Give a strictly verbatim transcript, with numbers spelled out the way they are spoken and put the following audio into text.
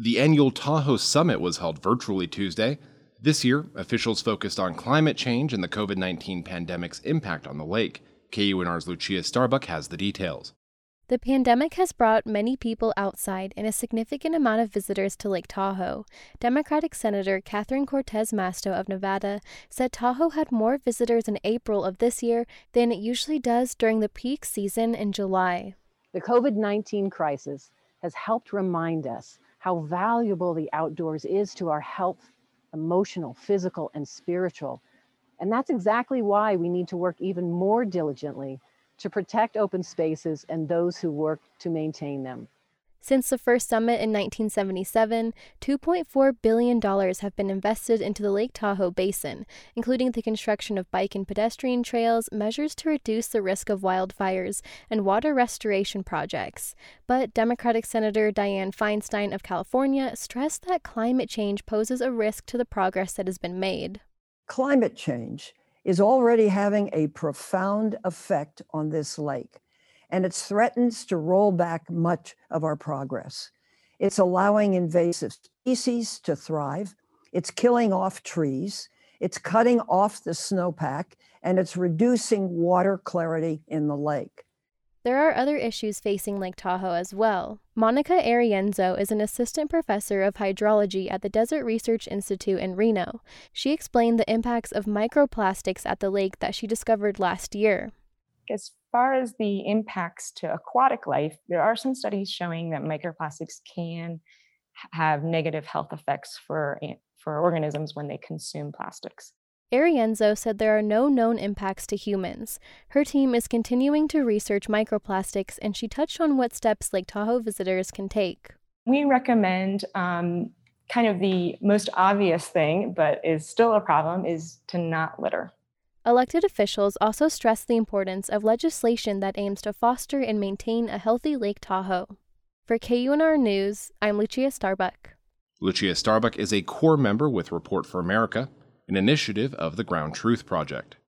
The annual Tahoe Summit was held virtually Tuesday. This year, officials focused on climate change and the covid nineteen pandemic's impact on the lake. K U N R's Lucia Starbuck has the details. The pandemic has brought many people outside and a significant amount of visitors to Lake Tahoe. Democratic Senator Catherine Cortez Masto of Nevada said Tahoe had more visitors in April of this year than it usually does during the peak season in July. The covid nineteen crisis has helped remind us how valuable the outdoors is to our health, emotional, physical, and spiritual. And that's exactly why we need to work even more diligently to protect open spaces and those who work to maintain them. Since the first summit in nineteen seventy-seven, two point four billion dollars have been invested into the Lake Tahoe Basin, including the construction of bike and pedestrian trails, measures to reduce the risk of wildfires, and water restoration projects. But Democratic Senator Dianne Feinstein of California stressed that climate change poses a risk to the progress that has been made. Climate change is already having a profound effect on this lake, and it threatens to roll back much of our progress. It's allowing invasive species to thrive, it's killing off trees, it's cutting off the snowpack, and it's reducing water clarity in the lake. There are other issues facing Lake Tahoe as well. Monica Arienzo is an assistant professor of hydrology at the Desert Research Institute in Reno. She explained the impacts of microplastics at the lake that she discovered last year. As far as the impacts to aquatic life, there are some studies showing that microplastics can have negative health effects for, for organisms when they consume plastics. Arienzo said there are no known impacts to humans. Her team is continuing to research microplastics, and she touched on what steps Lake Tahoe visitors can take. We recommend um, kind of the most obvious thing, but is still a problem, is to not litter. Elected officials also stressed the importance of legislation that aims to foster and maintain a healthy Lake Tahoe. For K U N R News, I'm Lucia Starbuck. Lucia Starbuck is a core member with Report for America, an initiative of the Ground Truth Project.